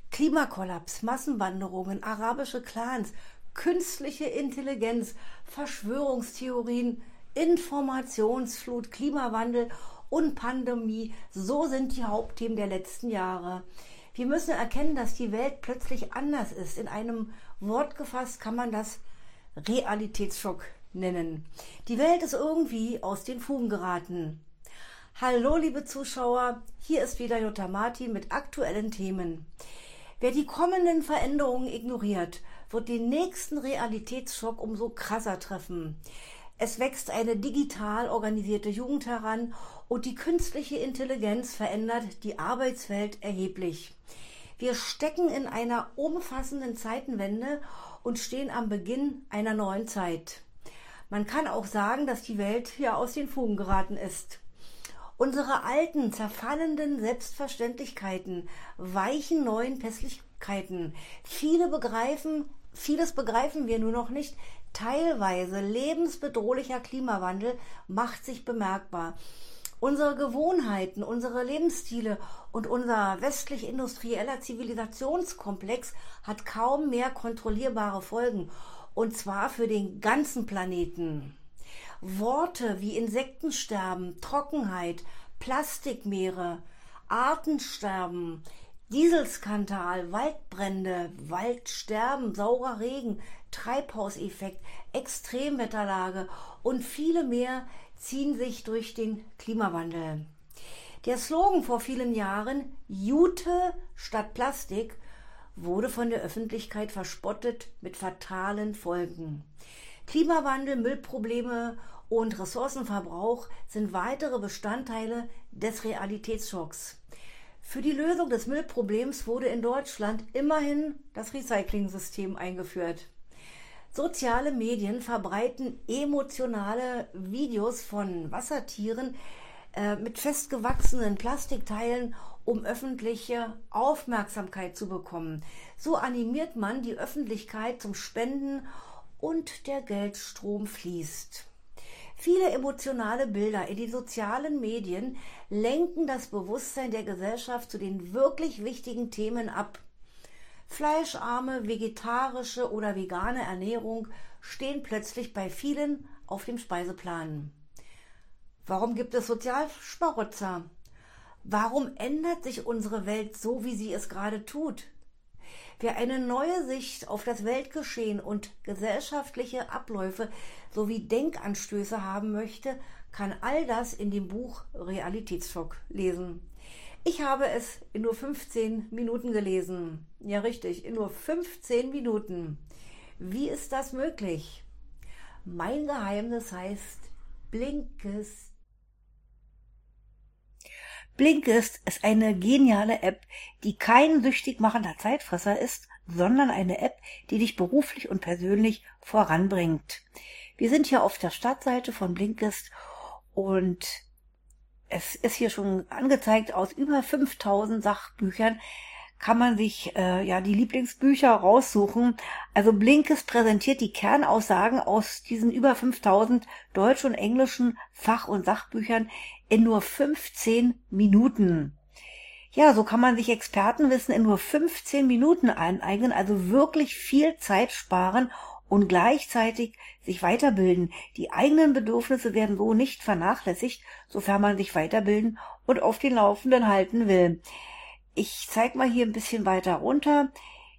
Klimakollaps, Massenwanderungen, arabische Clans, künstliche Intelligenz, Verschwörungstheorien, Informationsflut, Klimawandel und Pandemie, so sind die Hauptthemen der letzten Jahre. Wir müssen erkennen, dass die Welt plötzlich anders ist. In einem Wort gefasst kann man das Realitätsschock nennen. Die Welt ist irgendwie aus den Fugen geraten. Hallo liebe Zuschauer, hier ist wieder Jutta Martin mit aktuellen Themen. Wer die kommenden Veränderungen ignoriert, wird den nächsten Realitätsschock umso krasser treffen. Es wächst eine digital organisierte Jugend heran und die künstliche Intelligenz verändert die Arbeitswelt erheblich. Wir stecken in einer umfassenden Zeitenwende und stehen am Beginn einer neuen Zeit. Man kann auch sagen, dass die Welt aus den Fugen geraten ist. Unsere alten, zerfallenden Selbstverständlichkeiten weichen neuen Pässlichkeiten. Vieles begreifen wir nur noch nicht. Teilweise lebensbedrohlicher Klimawandel macht sich bemerkbar. Unsere Gewohnheiten, unsere Lebensstile und unser westlich-industrieller Zivilisationskomplex hat kaum mehr kontrollierbare Folgen. Und zwar für den ganzen Planeten. Worte wie Insektensterben, Trockenheit, Plastikmeere, Artensterben, Dieselskandal, Waldbrände, Waldsterben, saurer Regen, Treibhauseffekt, Extremwetterlage und viele mehr ziehen sich durch den Klimawandel. Der Slogan vor vielen Jahren, Jute statt Plastik, wurde von der Öffentlichkeit verspottet mit fatalen Folgen. Klimawandel, Müllprobleme und Ressourcenverbrauch sind weitere Bestandteile des Realitätsschocks. Für die Lösung des Müllproblems wurde in Deutschland immerhin das Recycling-System eingeführt. Soziale Medien verbreiten emotionale Videos von Wassertieren mit festgewachsenen Plastikteilen, um öffentliche Aufmerksamkeit zu bekommen. So animiert man die Öffentlichkeit zum Spenden und der Geldstrom fließt. Viele emotionale Bilder in den sozialen Medien lenken das Bewusstsein der Gesellschaft zu den wirklich wichtigen Themen ab. Fleischarme, vegetarische oder vegane Ernährung stehen plötzlich bei vielen auf dem Speiseplan. Warum gibt es Sozialschmarotzer? Warum ändert sich unsere Welt so, wie sie es gerade tut? Wer eine neue Sicht auf das Weltgeschehen und gesellschaftliche Abläufe sowie Denkanstöße haben möchte, kann all das in dem Buch Realitätsschock lesen. Ich habe es in nur 15 Minuten gelesen. Ja, richtig, in nur 15 Minuten. Wie ist das möglich? Mein Geheimnis heißt Blinkist. Blinkist ist eine geniale App, die kein süchtig machender Zeitfresser ist, sondern eine App, die dich beruflich und persönlich voranbringt. Wir sind hier auf der Startseite von Blinkist und es ist hier schon angezeigt, aus über 5000 Sachbüchern kann man sich die Lieblingsbücher raussuchen. Also Blinkist präsentiert die Kernaussagen aus diesen über 5000 deutsch- und englischen Fach- und Sachbüchern in nur 15 Minuten. Ja, so kann man sich Expertenwissen in nur 15 Minuten aneignen, also wirklich viel Zeit sparen und gleichzeitig sich weiterbilden. Die eigenen Bedürfnisse werden so nicht vernachlässigt, sofern man sich weiterbilden und auf den Laufenden halten will. Ich zeige mal hier ein bisschen weiter runter.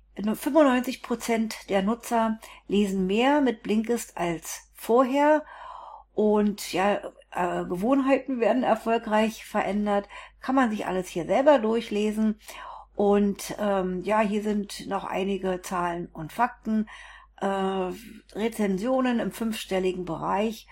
95% der Nutzer lesen mehr mit Blinkist als vorher und Gewohnheiten werden erfolgreich verändert. Kann man sich alles hier selber durchlesen und hier sind noch einige Zahlen und Fakten. Rezensionen im 5-stelligen Bereich.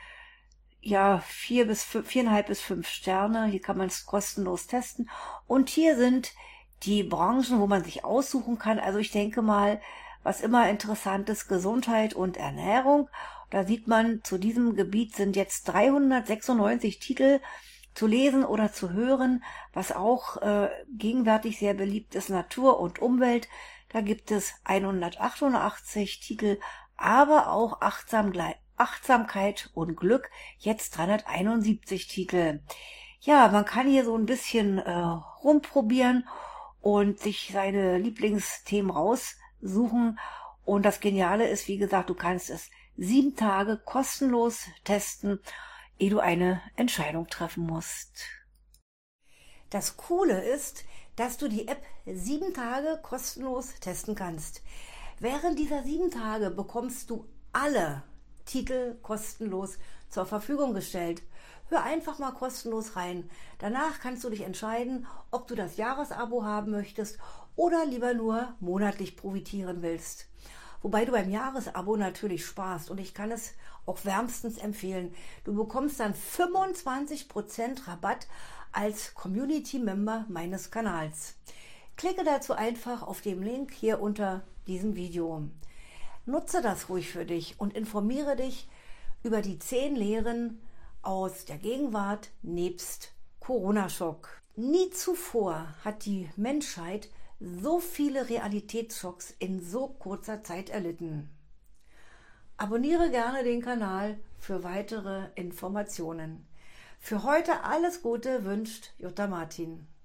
4,5 bis 5 Sterne. Hier kann man es kostenlos testen. Und hier sind die Branchen, wo man sich aussuchen kann. Also ich denke mal, was immer interessant ist, Gesundheit und Ernährung. Da sieht man, zu diesem Gebiet sind jetzt 396 Titel zu lesen oder zu hören. Was auch gegenwärtig sehr beliebt ist, Natur und Umwelt. Da gibt es 188 Titel, aber auch Achtsamkeit und Glück, jetzt 371 Titel. Ja, man kann hier so ein bisschen rumprobieren und sich seine Lieblingsthemen raussuchen. Und das Geniale ist, wie gesagt, du kannst es 7 Tage kostenlos testen, ehe du eine Entscheidung treffen musst. Das Coole ist, dass du die App 7 Tage kostenlos testen kannst. Während dieser 7 Tage bekommst du alle Titel kostenlos zur Verfügung gestellt. Hör einfach mal kostenlos rein. Danach kannst du dich entscheiden, ob du das Jahresabo haben möchtest oder lieber nur monatlich profitieren willst. Wobei du beim Jahresabo natürlich sparst, und ich kann es auch wärmstens empfehlen. Du bekommst dann 25% Rabatt als Community-Member meines Kanals. Klicke dazu einfach auf den Link hier unter diesem Video. Nutze das ruhig für dich und informiere dich über die 10 Lehren aus der Gegenwart nebst Corona-Schock. Nie zuvor hat die Menschheit so viele Realitätsschocks in so kurzer Zeit erlitten. Abonniere gerne den Kanal für weitere Informationen. Für heute alles Gute wünscht Jutta Martin.